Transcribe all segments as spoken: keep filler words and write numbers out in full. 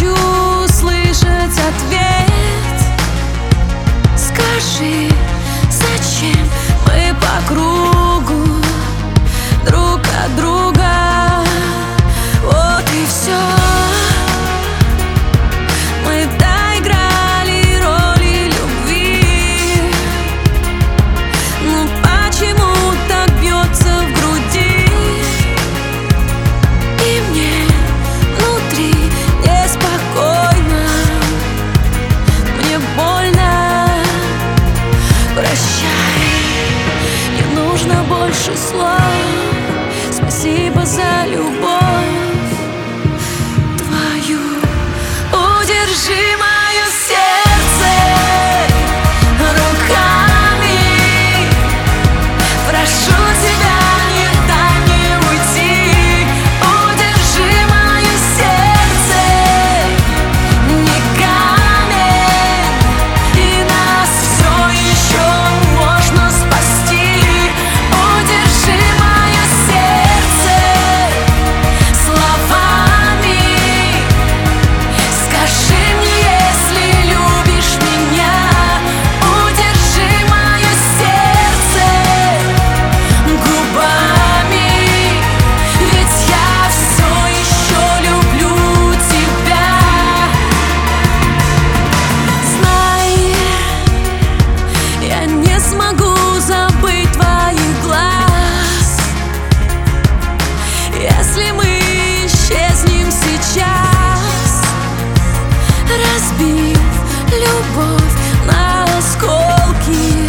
хочу слышать ответ. Скажи, зачем мы по кругу друг от друга? Вот и все. Мы доиграли роли любви. Ну почему так бьется в груди? И мне внутри неспокойно, мне больно. Прощай, не нужно больше слов. Спасибо за любовь твою. Удержи мое сердце руками. Прошу тебя, не дай мне уйти. Удержи мое сердце, не камень, и нас все еще можно спасти. Удержи мое сердце словами. Скажи мне, если любишь меня. Удержи мое сердце губами, ведь я все еще люблю тебя. Знай, я не смогу забыть твоих глаз, если мы исчезнем сейчас, разбив любовь на осколки,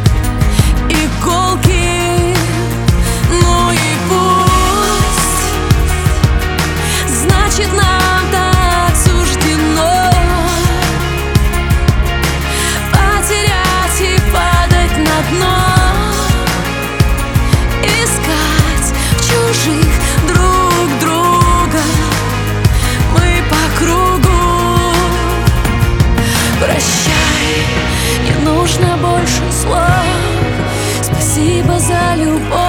иголки. Ну и пусть, значит, нам так суждено потерять и падать на дно, искать в чужих друг друга. Мы по кругу. Прощай, не нужно больше слов. Спасибо за любовь.